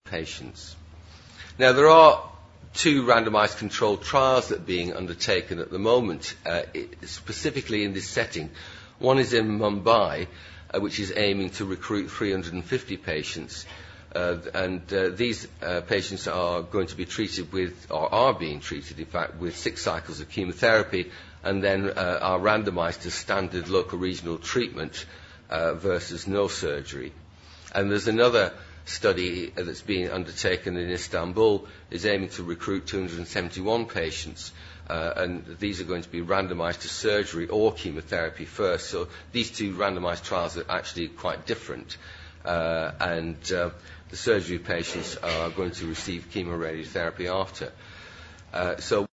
patients. Now, there are two randomized controlled trials that are being undertaken at the moment, specifically in this setting. One is in Mumbai, which is aiming to recruit 350 patients. These patients are going to be treated with, or are being treated, in fact, with 6 cycles of chemotherapy, and then are randomized to standard local regional treatment versus no surgery. And there's another study that's being undertaken in Istanbul, is aiming to recruit 271 patients. And these are going to be randomized to surgery or chemotherapy first. So these two randomized trials are actually quite different. The surgery patients are going to receive chemoradiotherapy after. So